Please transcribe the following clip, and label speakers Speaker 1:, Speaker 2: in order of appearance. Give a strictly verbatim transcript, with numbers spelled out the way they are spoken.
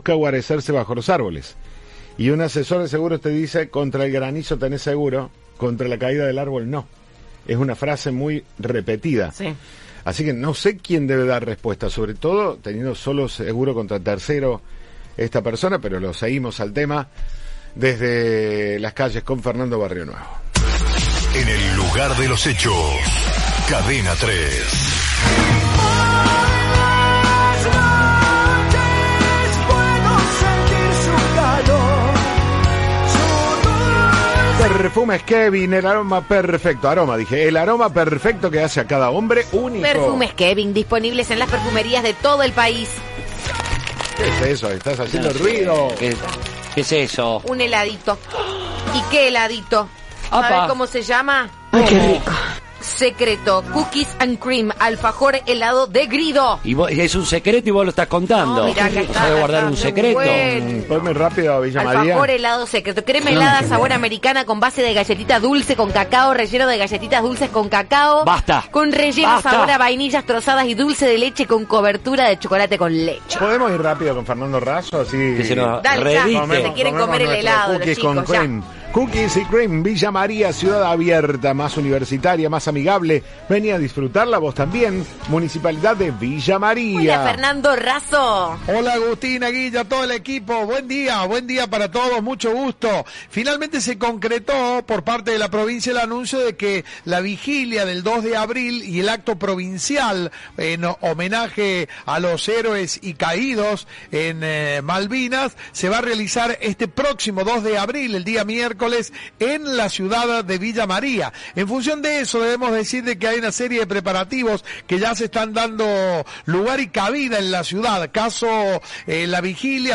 Speaker 1: busca guarecerse bajo los árboles. Y un asesor de seguros te dice, contra el granizo tenés seguro, contra la caída del árbol no. Es una frase muy repetida.
Speaker 2: Sí.
Speaker 1: Así que no sé quién debe dar respuesta, sobre todo teniendo solo seguro contra tercero esta persona, pero lo seguimos al tema desde las calles con Fernando Barrio Nuevo.
Speaker 3: En el lugar de los hechos, Cadena tres.
Speaker 1: Perfumes Kevin, el aroma perfecto, aroma, dije, el aroma perfecto que hace a cada hombre único.
Speaker 2: Perfumes Kevin, disponibles en las perfumerías de todo el país.
Speaker 1: ¿Qué es eso? ¿Estás haciendo no, ruido?
Speaker 4: ¿Qué, ¿Qué es eso?
Speaker 2: Un heladito. ¿Y qué heladito?
Speaker 4: Apa.
Speaker 2: ¿Sabes cómo se llama?
Speaker 5: Ay, qué rico.
Speaker 2: Secreto, Cookies and Cream, alfajor helado de Grido.
Speaker 4: Y vos, es un secreto y vos lo estás contando.
Speaker 2: No, mirá, acá está,
Speaker 4: ¿Sabes guardar
Speaker 2: acá
Speaker 4: un
Speaker 2: está,
Speaker 4: secreto?
Speaker 2: bueno.
Speaker 1: Ponme rápido, Villa María.
Speaker 2: Alfajor helado secreto, crema helada sabor americana con base de galletita dulce con cacao, relleno de galletitas dulces con cacao.
Speaker 4: Basta.
Speaker 2: Con relleno
Speaker 4: Basta.
Speaker 2: sabor a vainillas trozadas y dulce de leche con cobertura de chocolate con leche.
Speaker 1: ¿Podemos ir rápido con Fernando Razo? Así
Speaker 4: Que se nos
Speaker 2: Dale, ya,
Speaker 4: reviste.
Speaker 2: se quieren comer el helado, los
Speaker 1: Cookies
Speaker 2: chicos,
Speaker 1: con cream. Cookies y Cream, Villa María, ciudad abierta, más universitaria, más amigable. Vení a disfrutarla vos también. Municipalidad de Villa María.
Speaker 2: Hola, Fernando Razo.
Speaker 6: Hola, Agustina, Guilla, todo el equipo. Buen día, buen día para todos, mucho gusto. Finalmente se concretó por parte de la provincia el anuncio de que la vigilia del dos de abril y el acto provincial en homenaje a los héroes y caídos en eh, Malvinas se va a realizar este próximo dos de abril, el día miércoles, en la ciudad de Villa María. En función de eso debemos decir de que hay una serie de preparativos que ya se están dando lugar y cabida en la ciudad. Caso eh, la vigilia